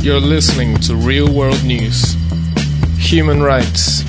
You're listening to Real World News. Human rights.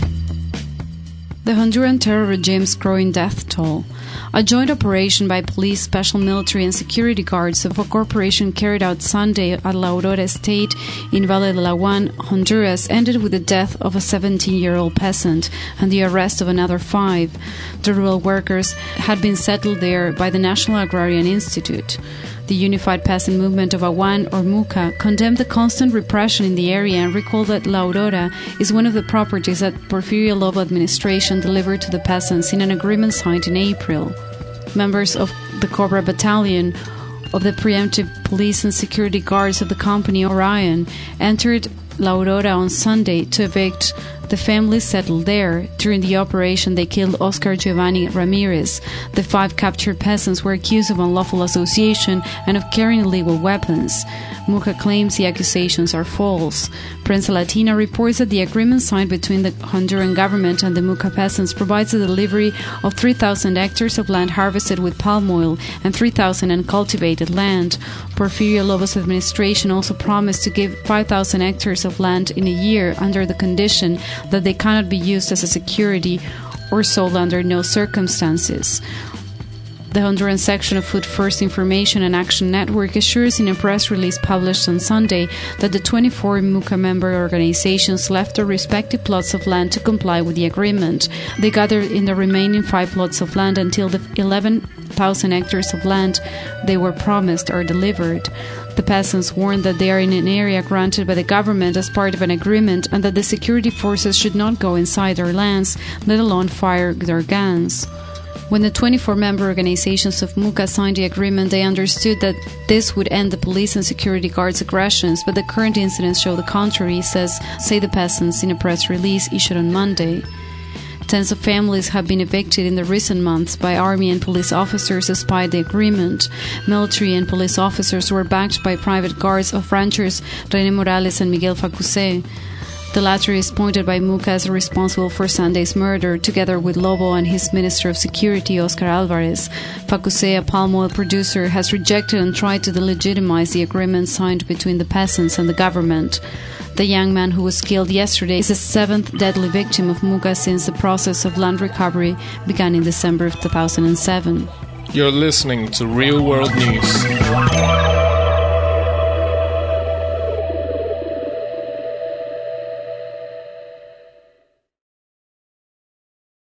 The Honduran terror regime's growing death toll. A joint operation by police, special military and security guards of a corporation carried out Sunday at La Aurora Estate in Valle de Laguan, Honduras, ended with the death of a 17-year-old peasant and the arrest of another 5. The rural workers had been settled there by the National Agrarian Institute. The Unified Peasant Movement of Aguan, or MUCA, condemned the constant repression in the area and recalled that La Aurora is one of the properties that Porfirio Lobo administration delivered to the peasants in an agreement signed in April. Members of the Cobra Battalion of the preemptive police and security guards of the company Orion entered La Aurora on Sunday to evict the families settled there. During the operation, they killed Oscar Giovanni Ramirez. The 5 captured peasants were accused of unlawful association and of carrying illegal weapons. MUCA claims the accusations are false. Prensa Latina reports that the agreement signed between the Honduran government and the MUCA peasants provides the delivery of 3,000 hectares of land harvested with palm oil and 3,000 uncultivated land. Porfirio Lobo's administration also promised to give 5,000 hectares of land in a year under the condition that they cannot be used as a security or sold under no circumstances. The Honduran section of Food First Information and Action Network assures in a press release published on Sunday that the 24 MUCA member organizations left their respective plots of land to comply with the agreement. They gathered in the remaining 5 plots of land until the 11,000 hectares of land they were promised are delivered. The peasants warned that they are in an area granted by the government as part of an agreement and that the security forces should not go inside their lands, let alone fire their guns. When the 24-member organizations of MUCA signed the agreement, they understood that this would end the police and security guards' aggressions, but the current incidents show the contrary, say the peasants in a press release issued on Monday. Tens of families have been evicted in the recent months by army and police officers despite the agreement. Military and police officers were backed by private guards of ranchers René Morales and Miguel Facuse. The latter is pointed by MUCA as responsible for Sunday's murder, together with Lobo and his Minister of Security, Oscar Alvarez. Facuse, a palm oil producer, has rejected and tried to delegitimize the agreement signed between the peasants and the government. The young man who was killed yesterday is the 7th deadly victim of MUCA since the process of land recovery began in December of 2007. You're listening to Real World News.